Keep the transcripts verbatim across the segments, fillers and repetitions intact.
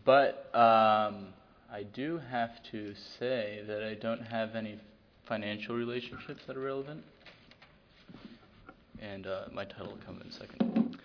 But um, I do have to say that I don't have any financial relationships that are relevant. And uh, my title will come in a second.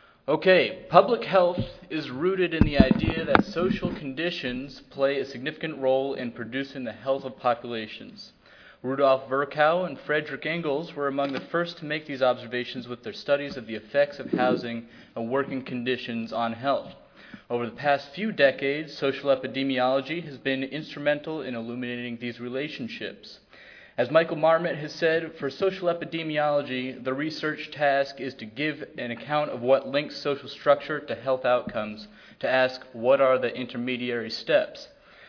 Okay, public health is rooted in the idea that social conditions play a significant role in producing the health of populations. Rudolf Virchow and Frederick Engels were among the first to make these observations with their studies of the effects of housing and working conditions on health. Over the past few decades, social epidemiology has been instrumental in illuminating these relationships. As Michael Marmot has said, for social epidemiology, the research task is to give an account of what links social structure to health outcomes, to ask what are the intermediary steps.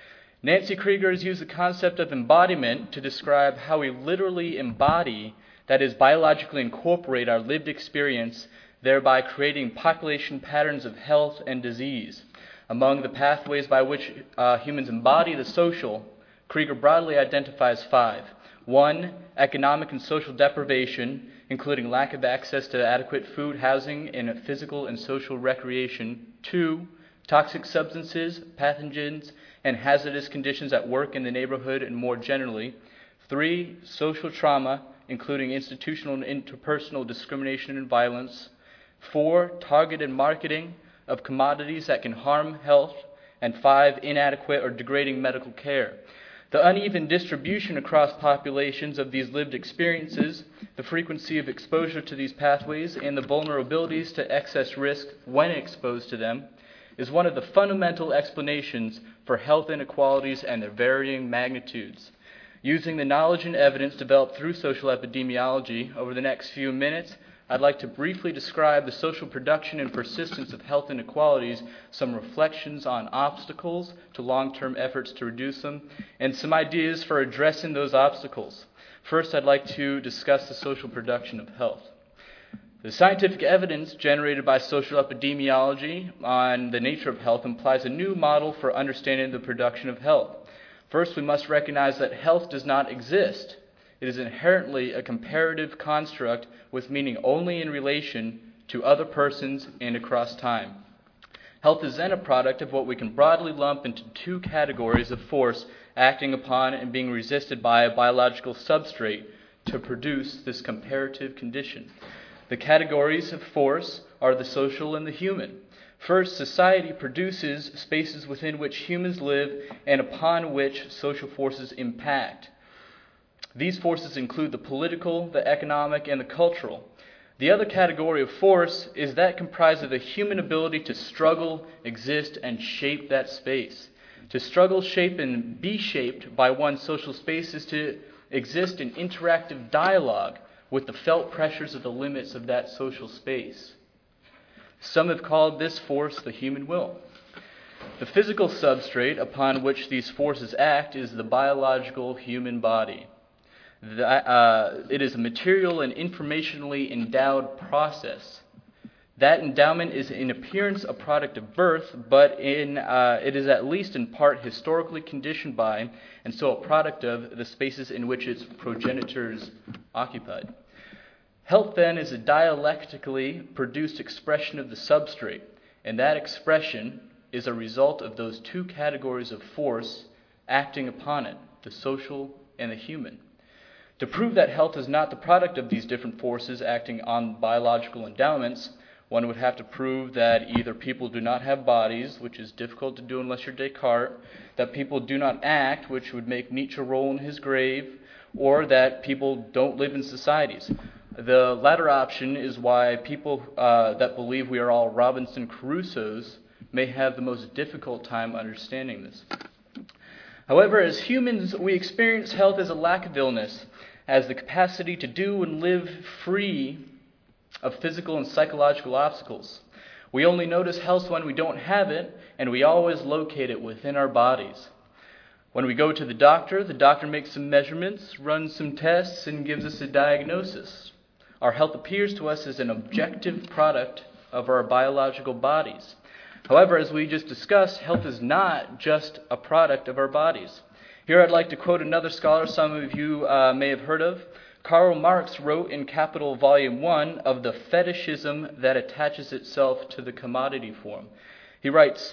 Nancy Krieger has used the concept of embodiment to describe how we literally embody, that is, biologically incorporate our lived experience, thereby creating population patterns of health and disease. Among the pathways by which uh, humans embody the social, Krieger broadly identifies five. One, economic and social deprivation, including lack of access to adequate food, housing, and physical and social recreation. Two, toxic substances, pathogens, and hazardous conditions at work, in the neighborhood, and more generally. Three, social trauma, including institutional and interpersonal discrimination and violence. Four, targeted marketing of commodities that can harm health. And five, inadequate or degrading medical care. The uneven distribution across populations of these lived experiences, the frequency of exposure to these pathways, and the vulnerabilities to excess risk when exposed to them, is one of the fundamental explanations for health inequalities and their varying magnitudes. Using the knowledge and evidence developed through social epidemiology, over the next few minutes, I'd like to briefly describe the social production and persistence of health inequalities, some reflections on obstacles to long-term efforts to reduce them, and some ideas for addressing those obstacles. First, I'd like to discuss the social production of health. The scientific evidence generated by social epidemiology on the nature of health implies a new model for understanding the production of health. First, we must recognize that health does not exist. It is inherently a comparative construct with meaning only in relation to other persons and across time. Health is then a product of what we can broadly lump into two categories of force acting upon and being resisted by a biological substrate to produce this comparative condition. The categories of force are the social and the human. First, society produces spaces within which humans live and upon which social forces impact. These forces include the political, the economic, and the cultural. The other category of force is that comprised of the human ability to struggle, exist, and shape that space. To struggle, shape, and be shaped by one's social space is to exist in interactive dialogue with the felt pressures of the limits of that social space. Some have called this force the human will. The physical substrate upon which these forces act is the biological human body. The, uh, it is a material and informationally endowed process. That endowment is in appearance a product of birth, but in uh, it is at least in part historically conditioned by, and so a product of, the spaces in which its progenitors occupied. Health, then, is a dialectically produced expression of the substrate, and that expression is a result of those two categories of force acting upon it, the social and the human. To prove that health is not the product of these different forces acting on biological endowments, one would have to prove that either people do not have bodies, which is difficult to do unless you're Descartes, that people do not act, which would make Nietzsche roll in his grave, or that people don't live in societies. The latter option is why people uh, that believe we are all Robinson Crusoes may have the most difficult time understanding this. However, as humans, we experience health as a lack of illness, as the capacity to do and live free of physical and psychological obstacles. We only notice health when we don't have it, and we always locate it within our bodies. When we go to the doctor, the doctor makes some measurements, runs some tests, and gives us a diagnosis. Our health appears to us as an objective product of our biological bodies. However, as we just discussed, health is not just a product of our bodies. Here I'd like to quote another scholar some of you uh, may have heard of. Karl Marx wrote in Capital Volume one of the fetishism that attaches itself to the commodity form. He writes,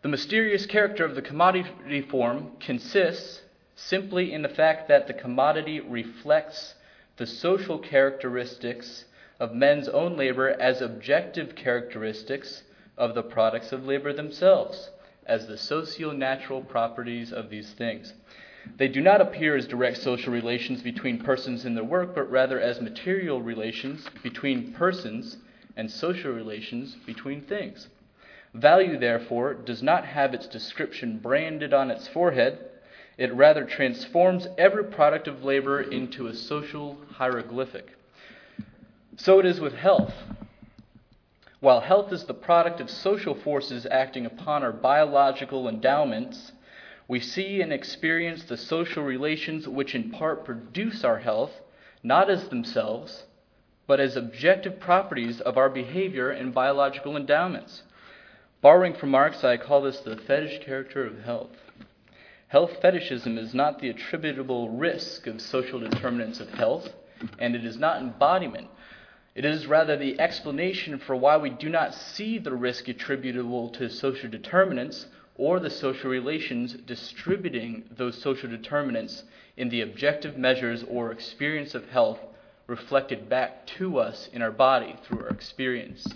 The mysterious character of the commodity form consists simply in the fact that the commodity reflects the social characteristics of men's own labor as objective characteristics of the products of labor themselves, as the socio-natural properties of these things. They do not appear as direct social relations between persons in their work, but rather as material relations between persons and social relations between things. Value, therefore, does not have its description branded on its forehead. It rather transforms every product of labor into a social hieroglyphic. So it is with health. While health is the product of social forces acting upon our biological endowments, we see and experience the social relations which in part produce our health, not as themselves, but as objective properties of our behavior and biological endowments. Borrowing from Marx, I call this the fetish character of health. Health fetishism is not the attributable risk of social determinants of health, and it is not embodiment. It is rather the explanation for why we do not see the risk attributable to social determinants or the social relations distributing those social determinants in the objective measures or experience of health reflected back to us in our body through our experience.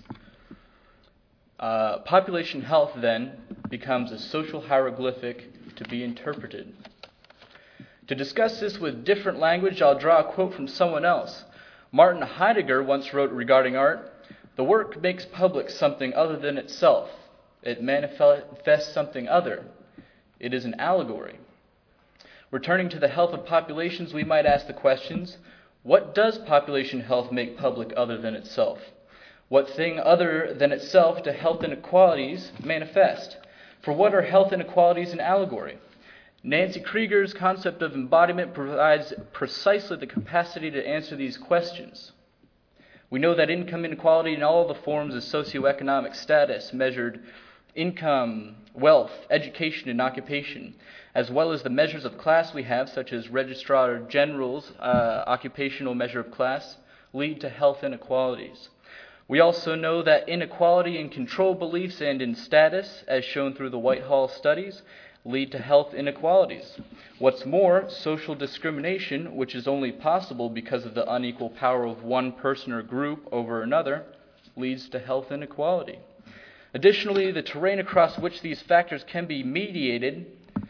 Uh, population health, then, becomes a social hieroglyphic to be interpreted. To discuss this with different language, I'll draw a quote from someone else. Martin Heidegger once wrote regarding art, "The work makes public something other than itself. It manifests something other. It is an allegory." Returning to the health of populations, we might ask the questions, what does population health make public other than itself? What thing other than itself do health inequalities manifest? For what are health inequalities an allegory? Nancy Krieger's concept of embodiment provides precisely the capacity to answer these questions. We know that income inequality in all the forms of socioeconomic status, measured income, wealth, education, and occupation, as well as the measures of class we have, such as Registrar General's uh, occupational measure of class, lead to health inequalities. We also know that inequality in control beliefs and in status, as shown through the Whitehall studies, lead to health inequalities. What's more, social discrimination, which is only possible because of the unequal power of one person or group over another, leads to health inequality. Additionally, the terrain across which these factors can be mediated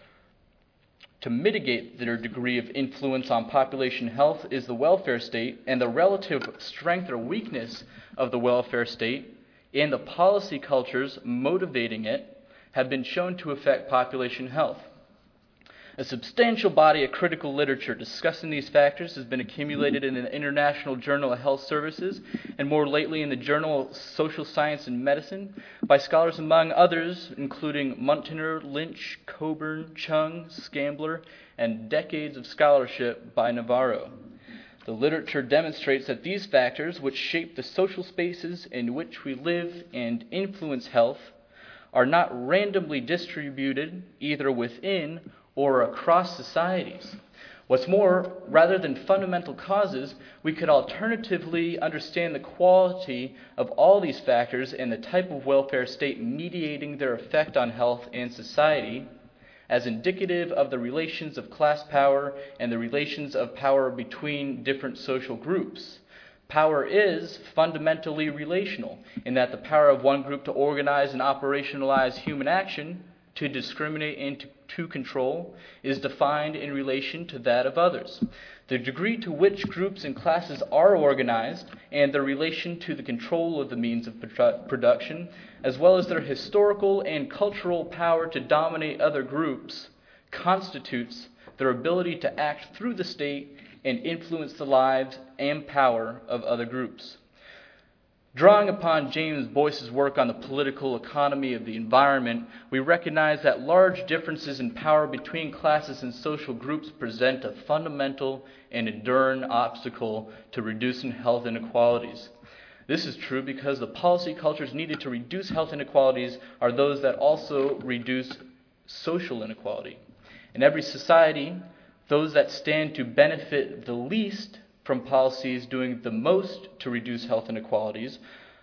to mitigate their degree of influence on population health is the welfare state, and the relative strength or weakness of the welfare state and the policy cultures motivating it have been shown to affect population health. A substantial body of critical literature discussing these factors has been accumulated in the International Journal of Health Services and more lately in the Journal of Social Science and Medicine by scholars among others including Muntner, Lynch, Coburn, Chung, Scambler, and decades of scholarship by Navarro. The literature demonstrates that these factors, which shape the social spaces in which we live and influence health, are not randomly distributed either within or across societies. What's more, rather than fundamental causes, we could alternatively understand the quality of all these factors and the type of welfare state mediating their effect on health and society as indicative of the relations of class power and the relations of power between different social groups. Power is fundamentally relational in that the power of one group to organize and operationalize human action, to discriminate and to, to control, is defined in relation to that of others. The degree to which groups and classes are organized and their relation to the control of the means of produ- production, as well as their historical and cultural power to dominate other groups, constitutes their ability to act through the state and influence the lives and power of other groups. Drawing upon James Boyce's work on the political economy of the environment, we recognize that large differences in power between classes and social groups present a fundamental and enduring obstacle to reducing health inequalities. This is true because the policy cultures needed to reduce health inequalities are those that also reduce social inequality. In every society, those that stand to benefit the least from policies doing the most to reduce health inequalities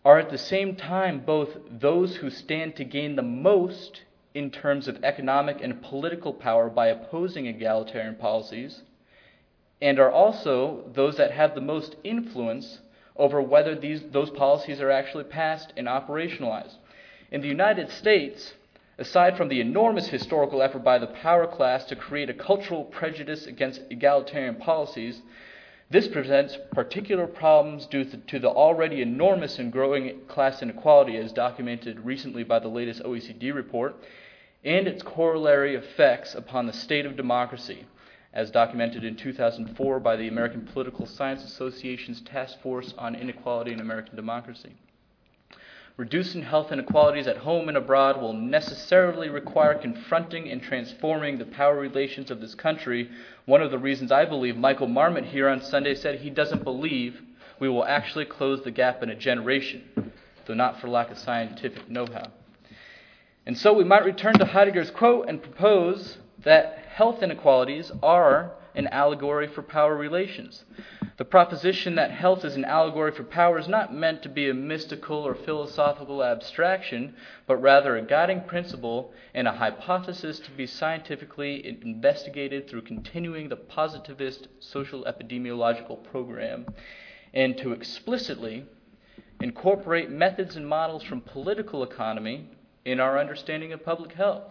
are at the same time both those who stand to gain the most in terms of economic and political power by opposing egalitarian policies, and are also those that have the most influence over whether these those policies are actually passed and operationalized. In the United States, aside from the enormous historical effort by the power class to create a cultural prejudice against egalitarian policies, this presents particular problems due to the already enormous and growing class inequality as documented recently by the latest O E C D report, and its corollary effects upon the state of democracy, as documented in two thousand four by the American Political Science Association's Task Force on Inequality in American Democracy. Reducing health inequalities at home and abroad will necessarily require confronting and transforming the power relations of this country. One of the reasons I believe Michael Marmot here on Sunday said he doesn't believe we will actually close the gap in a generation, though not for lack of scientific know-how. And so we might return to Heidegger's quote and propose that health inequalities are an allegory for power relations. The proposition that health is an allegory for power is not meant to be a mystical or philosophical abstraction, but rather a guiding principle and a hypothesis to be scientifically investigated through continuing the positivist social epidemiological program, and to explicitly incorporate methods and models from political economy in our understanding of public health.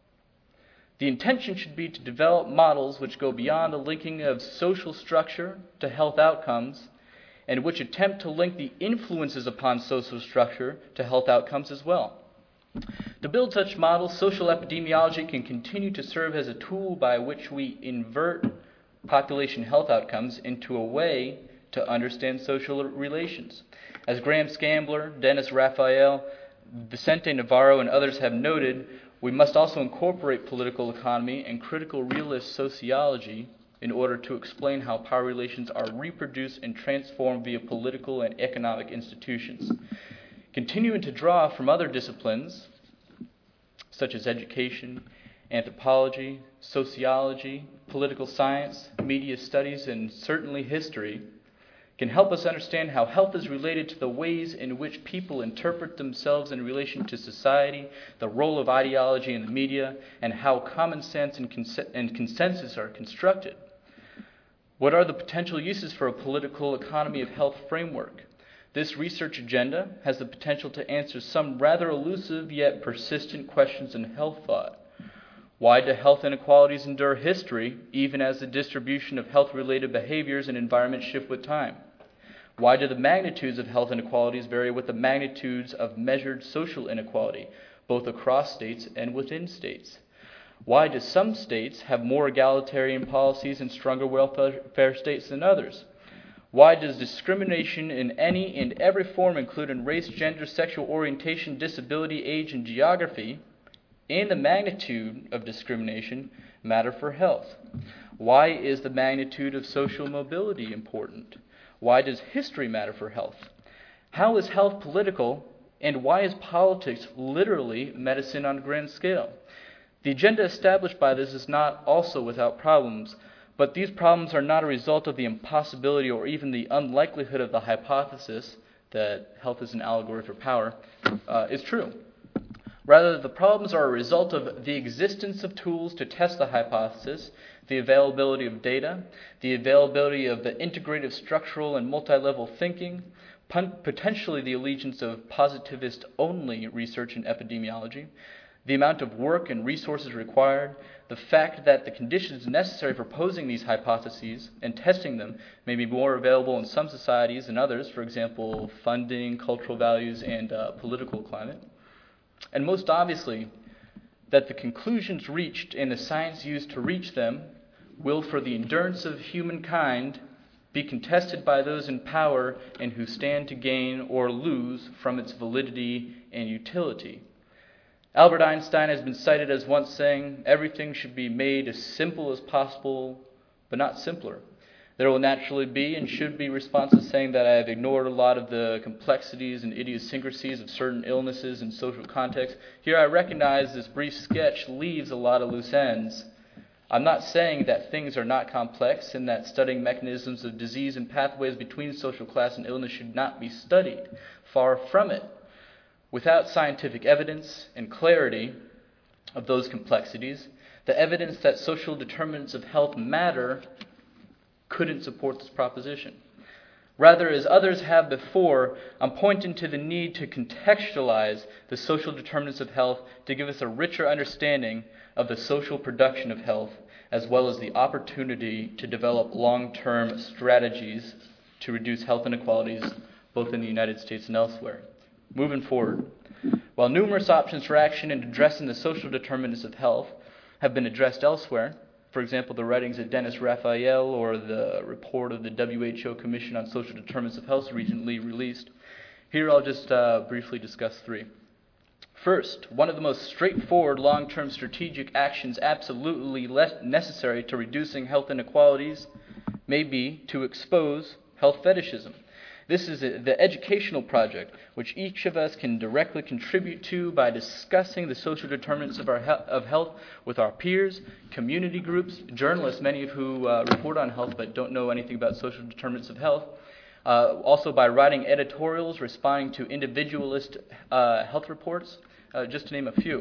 The intention should be to develop models which go beyond the linking of social structure to health outcomes, and which attempt to link the influences upon social structure to health outcomes as well. To build such models, social epidemiology can continue to serve as a tool by which we invert population health outcomes into a way to understand social relations. As Graham Scambler, Dennis Raphael, Vicente Navarro, and others have noted, we must also incorporate political economy and critical realist sociology in order to explain how power relations are reproduced and transformed via political and economic institutions. Continuing to draw from other disciplines, such as education, anthropology, sociology, political science, media studies, and certainly history, can help us understand how health is related to the ways in which people interpret themselves in relation to society, the role of ideology in the media, and how common sense and, cons- and consensus are constructed. What are the potential uses for a political economy of health framework? This research agenda has the potential to answer some rather elusive yet persistent questions in health thought. Why do health inequalities endure history, even as the distribution of health-related behaviors and environment shift with time? Why do the magnitudes of health inequalities vary with the magnitudes of measured social inequality, both across states and within states? Why do some states have more egalitarian policies and stronger welfare states than others? Why does discrimination in any and every form, including race, gender, sexual orientation, disability, age, and geography, and the magnitude of discrimination, matter for health? Why is the magnitude of social mobility important? Why does history matter for health? How is health political, and why is politics literally medicine on a grand scale? The agenda established by this is not also without problems, but these problems are not a result of the impossibility or even the unlikelihood of the hypothesis that health is an allegory for power uh, is true. Rather, the problems are a result of the existence of tools to test the hypothesis, the availability of data, the availability of the integrative structural and multi-level thinking, potentially the allegiance of positivist-only research in epidemiology, the amount of work and resources required, the fact that the conditions necessary for posing these hypotheses and testing them may be more available in some societies than others, for example, funding, cultural values, and uh, political climate. And most obviously, that the conclusions reached and the science used to reach them will, for the endurance of humankind, be contested by those in power and who stand to gain or lose from its validity and utility. Albert Einstein has been cited as once saying, "Everything should be made as simple as possible, but not simpler." There will naturally be and should be responses saying that I have ignored a lot of the complexities and idiosyncrasies of certain illnesses and social contexts. Here I recognize this brief sketch leaves a lot of loose ends. I'm not saying that things are not complex and that studying mechanisms of disease and pathways between social class and illness should not be studied. Far from it. Without scientific evidence and clarity of those complexities, the evidence that social determinants of health matter couldn't support this proposition. Rather, as others have before, I'm pointing to the need to contextualize the social determinants of health to give us a richer understanding of the social production of health, as well as the opportunity to develop long-term strategies to reduce health inequalities both in the United States and elsewhere. Moving forward, while numerous options for action in addressing the social determinants of health have been addressed elsewhere, for example, the writings of Dennis Raphael or the report of the W H O Commission on Social Determinants of Health recently released, here I'll just uh, briefly discuss three. First, one of the most straightforward long-term strategic actions absolutely less necessary to reducing health inequalities may be to expose health fetishism. This is a, the educational project which each of us can directly contribute to by discussing the social determinants of our he- of health with our peers, community groups, journalists, many of who uh, report on health but don't know anything about social determinants of health. Uh, also by writing editorials, responding to individualist uh, health reports, uh, just to name a few.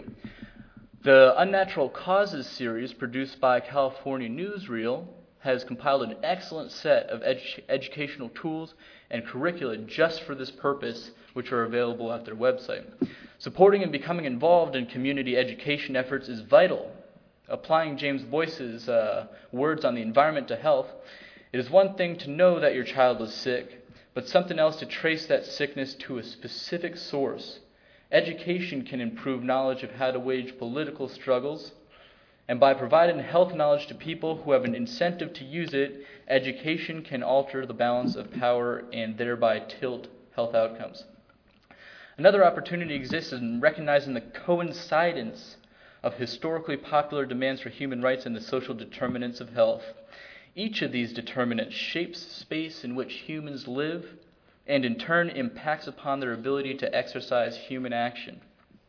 The Unnatural Causes series produced by California Newsreel has compiled an excellent set of edu- educational tools and curricula just for this purpose, which are available at their website. Supporting and becoming involved in community education efforts is vital. Applying James Boyce's uh, words on the environment to health, it is one thing to know that your child is sick, but something else to trace that sickness to a specific source. Education can improve knowledge of how to wage political struggles, and by providing health knowledge to people who have an incentive to use it, education can alter the balance of power and thereby tilt health outcomes. Another opportunity exists in recognizing the coincidence of historically popular demands for human rights and the social determinants of health. Each of these determinants shapes the space in which humans live and in turn impacts upon their ability to exercise human action.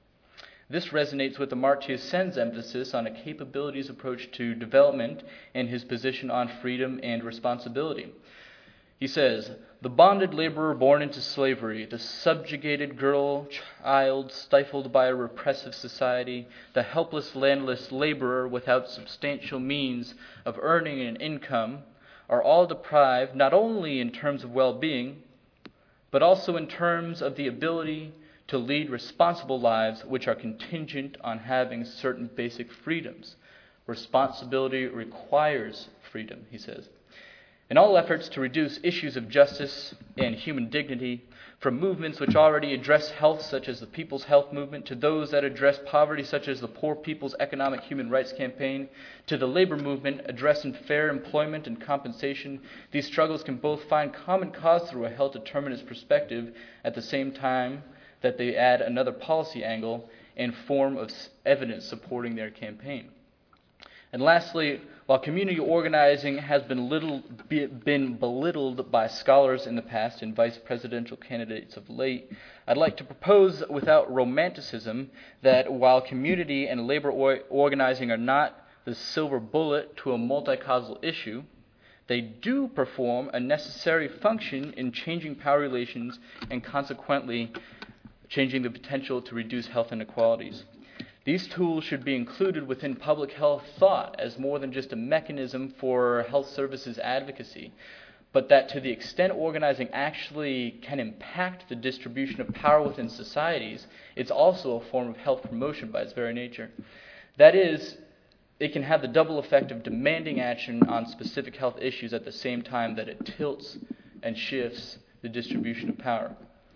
This resonates with Amartya Sen's emphasis on a capabilities approach to development and his position on freedom and responsibility. He says, "The bonded laborer born into slavery, the subjugated girl, child stifled by a repressive society, the helpless landless laborer without substantial means of earning an income are all deprived not only in terms of well-being, but also in terms of the ability to lead responsible lives which are contingent on having certain basic freedoms. Responsibility requires freedom," he says. In all efforts to reduce issues of justice and human dignity, from movements which already address health, such as the People's Health Movement, to those that address poverty, such as the Poor People's Economic Human Rights Campaign, to the labor movement addressing fair employment and compensation, these struggles can both find common cause through a health determinants perspective at the same time that they add another policy angle and form of evidence supporting their campaign. And lastly, while community organizing has been, little, been belittled by scholars in the past and vice presidential candidates of late, I'd like to propose without romanticism that while community and labor or- organizing are not the silver bullet to a multi-causal issue, they do perform a necessary function in changing power relations and consequently changing the potential to reduce health inequalities. These tools should be included within public health thought as more than just a mechanism for health services advocacy, but that to the extent organizing actually can impact the distribution of power within societies, it's also a form of health promotion by its very nature. That is, it can have the double effect of demanding action on specific health issues at the same time that it tilts and shifts the distribution of power.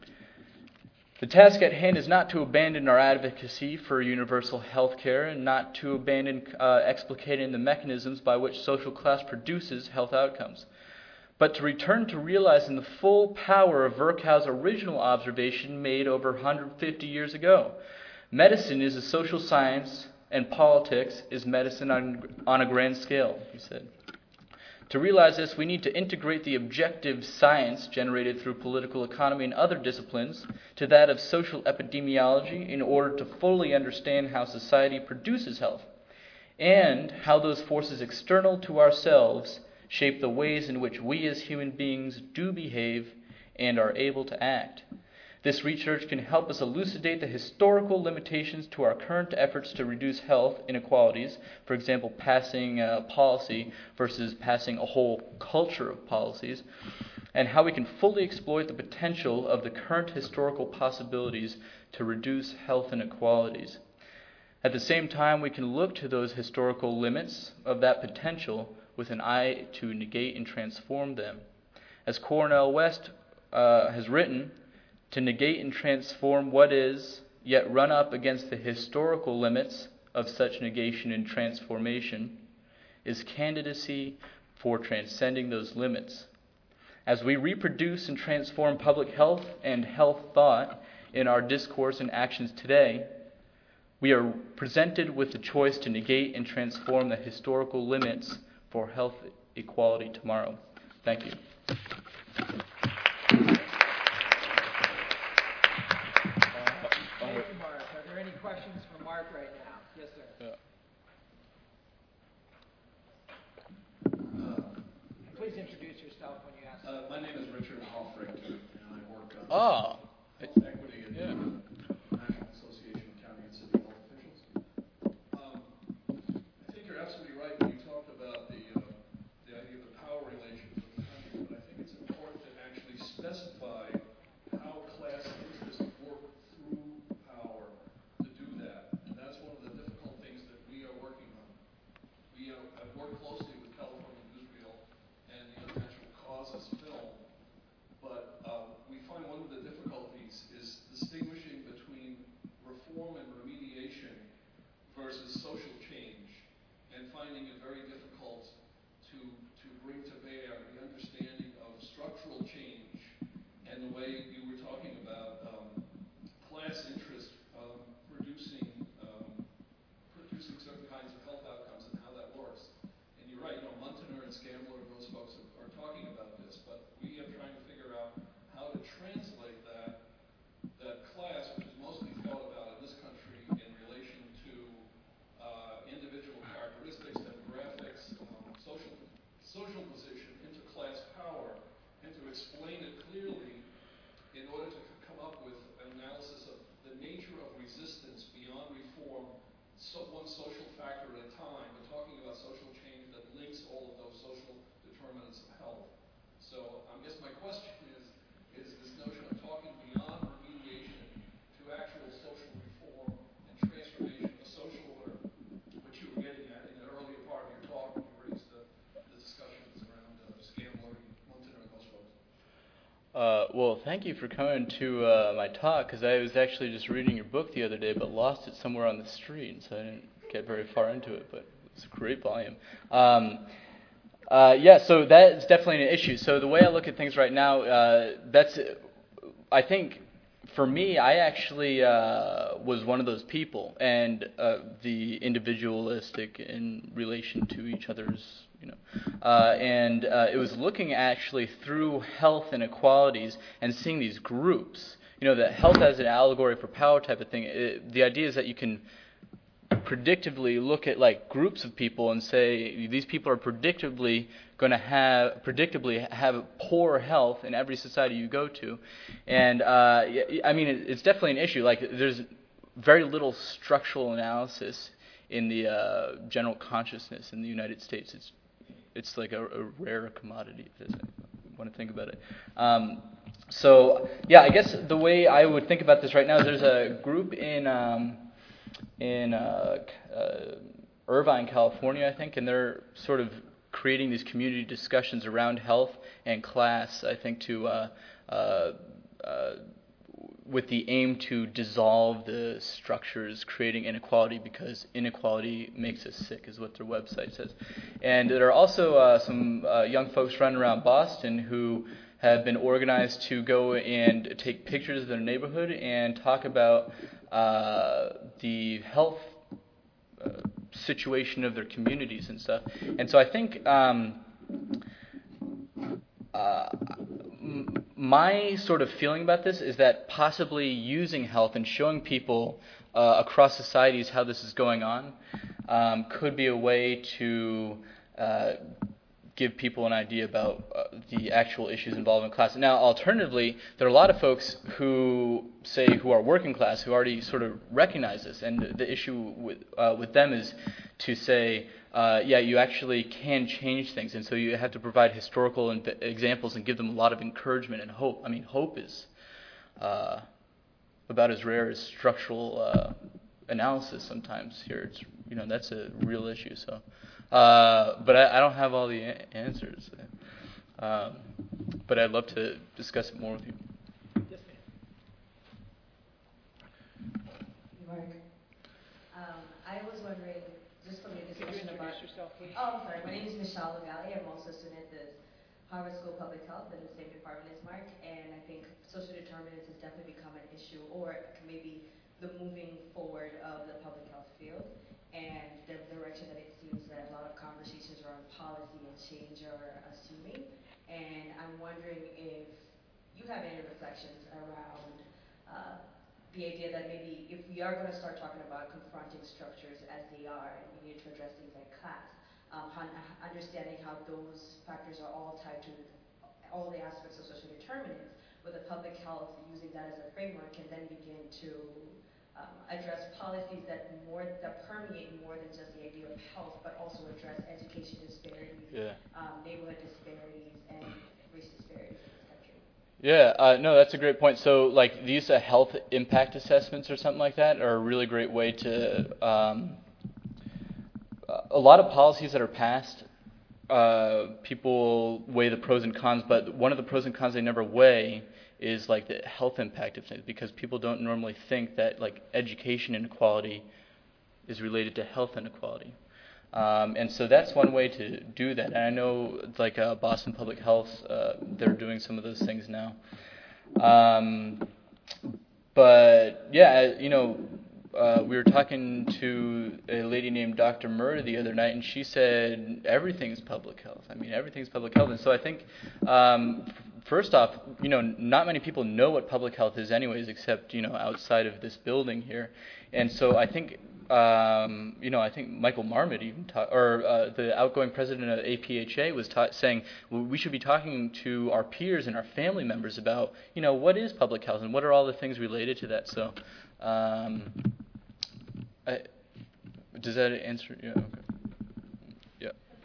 The task at hand is not to abandon our advocacy for universal health care and not to abandon uh, explicating the mechanisms by which social class produces health outcomes, but to return to realizing the full power of Virchow's original observation made over one hundred fifty years ago. Medicine is a social science and politics is medicine on, on a grand scale, he said. To realize this, we need to integrate the objective science generated through political economy and other disciplines to that of social epidemiology in order to fully understand how society produces health. and how those forces external to ourselves shape the ways in which we as human beings do behave and are able to act. This research can help us elucidate the historical limitations to our current efforts to reduce health inequalities, for example, passing a policy versus passing a whole culture of policies, and how we can fully exploit the potential of the current historical possibilities to reduce health inequalities. At the same time, we can look to those historical limits of that potential with an eye to negate and transform them. As Cornel West uh, has written, to negate and transform what is, yet run up against the historical limits of such negation and transformation, is candidacy for transcending those limits. As we reproduce and transform public health and health thought in our discourse and actions today, we are presented with the choice to negate and transform the historical limits for health equality tomorrow. Thank you. Thank you, Mark. Are there any questions for Mark right now? Yes, sir. Yeah. Uh, Please introduce yourself when you ask. Uh, my name is Richard Hoffricht, and I work on Oh. health equity at Yeah. the National Association of County and City Health Officials. Um, I think you're absolutely right when you talked about the uh, the idea of the power relations of the country, but I think it's important to actually specify how class interests work through power to do that. And that's one of the difficult things that we are working on. We uh, have worked closely with California Newsreel and the International Causes film, but uh, we find one of the difficulties is distinguishing between reform and remediation versus social change, and finding it very difficult to to bring to bear the understanding of structural change and the way you were talking about um, class interest um, producing um, producing certain kinds of health outcomes and how that works. And you're right, you know, Muntener and Scambler and those folks are, are talking about this, but we are trying to figure out how to translate that that class, which is mostly thought about in this country in relation to uh, individual characteristics, demographics, um, social social position, into class power, and to explain it clearly in order to c- come up with an analysis of the nature of resistance beyond reform, so one social factor at a time, but talking about social change that links all of those social determinants of health. So I guess my question is, is this notion of talking beyond remediation to actual social reform and transformation of social order, which you were getting at in the earlier part of your talk when you raised the, the discussions around uh, Scambler, Muntener, and those folks. Uh, well, thank you for coming to uh, my talk, because I was actually just reading your book the other day, but lost it somewhere on the street, so I didn't get very far into it, but it's a great volume. Um, uh, yeah, so that is definitely an issue. So the way I look at things right now, uh, that's, I think, for me, I actually uh, was one of those people, and uh, the individualistic in relation to each other's, you know, uh, and uh, it was looking actually through health inequalities and seeing these groups, you know, that health as an allegory for power type of thing. It, the idea is that you can predictively look at like groups of people and say these people are predictably going to have predictably have poor health in every society you go to, and uh, I mean it, it's definitely an issue. Like there's very little structural analysis in the uh, general consciousness in the United States. It's it's like a, a rare commodity if you want to think about it. Um, so yeah, I guess the way I would think about this right now is there's a group in. Um, in uh, uh, Irvine, California, I think, and they're sort of creating these community discussions around health and class, I think, to uh, uh, uh, with the aim to dissolve the structures creating inequality, because inequality makes us sick, is what their website says. And there are also uh, some uh, young folks running around Boston who have been organized to go and take pictures of their neighborhood and talk about uh, the health uh, situation of their communities and stuff. And so I think um, uh, m- my sort of feeling about this is that possibly using health and showing people uh, across societies how this is going on um, could be a way to uh, give people an idea about uh, the actual issues involved in class. Now, alternatively, there are a lot of folks who say who are working class who already sort of recognize this, and the, the issue with uh, with them is to say, uh, yeah, you actually can change things, and so you have to provide historical inv- examples and give them a lot of encouragement and hope. I mean, hope is uh, about as rare as structural uh, analysis sometimes here. It's, you know, that's a real issue. So, uh, but I, I don't have all the a- answers. Um, but I'd love to discuss it more with you. Yes, ma'am. Mark, um, I was wondering, just from your Could you discussion about... introduce yourself, please? Oh, I'm sorry. My name is Michelle Lagali. I'm also a student at the Harvard School of Public Health in the same department as Mark, and I think social determinants has definitely become an issue, or maybe the moving forward of the public health field, and the direction that it seems that a lot of conversations around policy and change are assuming. And I'm wondering if you have any reflections around uh, the idea that maybe if we are going to start talking about confronting structures as they are, and we need to address things like class, um, hun- understanding how those factors are all tied to all the aspects of social determinants, with the public health using that as a framework can then begin to um, address policies that more that permeate more than just the idea of health, but also address education disparities, Yeah. um, neighborhood disparities, and race disparities in this country. Yeah, uh, no, that's a great point. So, like, the use of health impact assessments or something like that are a really great way to. Um, a lot of policies that are passed, uh, people weigh the pros and cons, but one of the pros and cons they never weigh is like the health impact of things, because people don't normally think that like education inequality is related to health inequality. Um, and so that's one way to do that. And I know, like uh, Boston Public Health, uh, they're doing some of those things now. Um, but yeah, you know, uh, we were talking to a lady named Doctor Murray the other night, and she said everything's public health. I mean, everything's public health. And so I think, um, f- first off, you know, not many people know what public health is, anyways, except you know outside of this building here. And so I think. Um, you know, I think Michael Marmot even ta- or uh, the outgoing president of A P H A was ta- saying well, we should be talking to our peers and our family members about, you know, what is public health and what are all the things related to that. So, um, I, does that answer? Yeah. Okay. Yeah.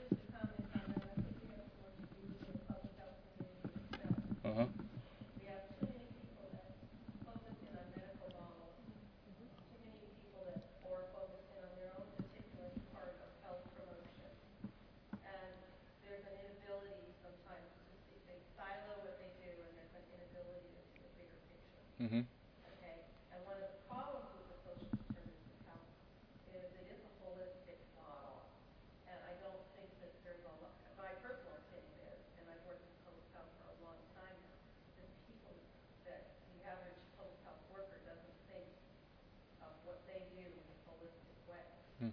Uh huh. Mm-hmm. Mm.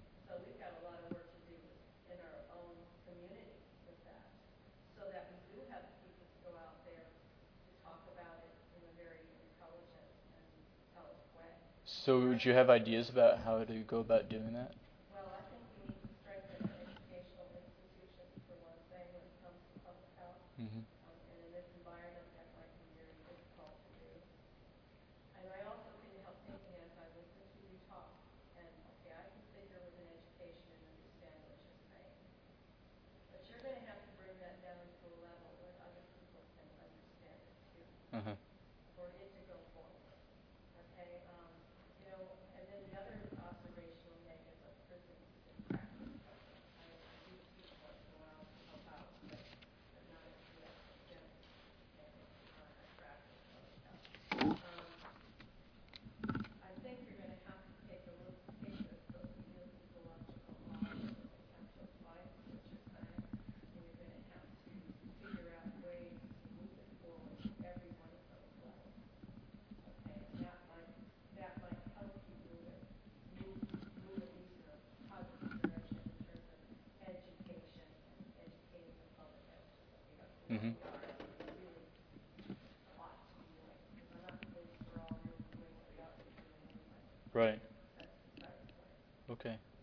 So, would you have ideas about how to go about doing that? Mm-hmm. Uh-huh.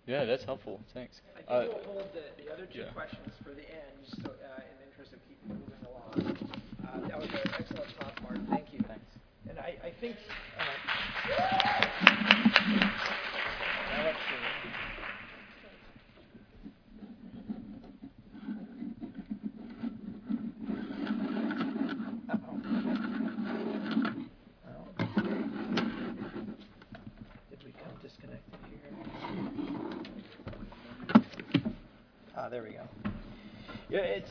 Yeah, that's helpful. Thanks. I think Uh, we'll hold the, the other two yeah. questions for the end, so, uh, in the interest of keeping moving along. Uh, that was an excellent talk, Mark. Thank you. Thanks. And I, I think, uh, now let's see. Uh-oh. Well, did we come disconnected here? Ah, there we go. Yeah, it's